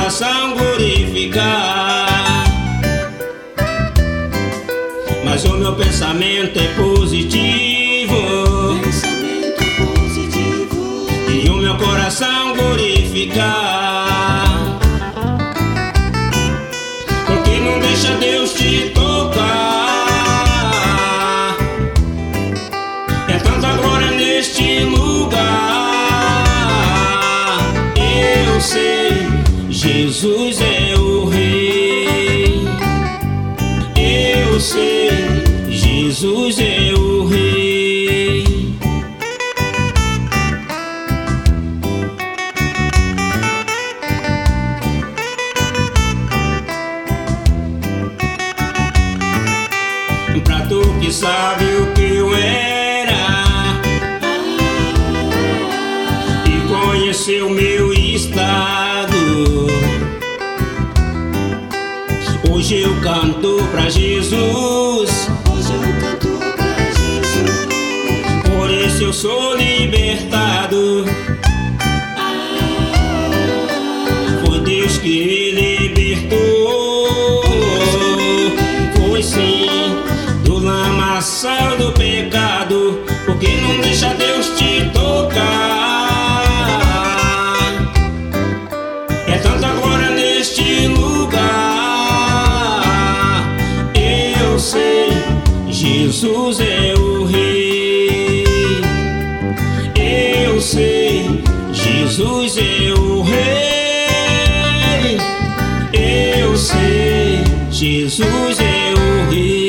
coração glorificar. Mas o meu pensamento é positivo, e o meu coração glorificar. Porque não deixa Deus te tocar. É tanta glória neste lugar. Eu sei, Jesus é o Rei. Eu sei, Jesus é o Rei. Pra tu que sabe o que eu era e conheceu o meu estado, hoje eu canto pra Jesus. Por isso eu sou libertado. Foi Deus que me libertou. Foi sim, do lamaçal do pecado. Porque não deixa Deus te tocar. É tanta glória neste lugar. Eu sei, Jesus é o Rei. Eu sei, Jesus é o Rei. Eu sei, Jesus é o Rei.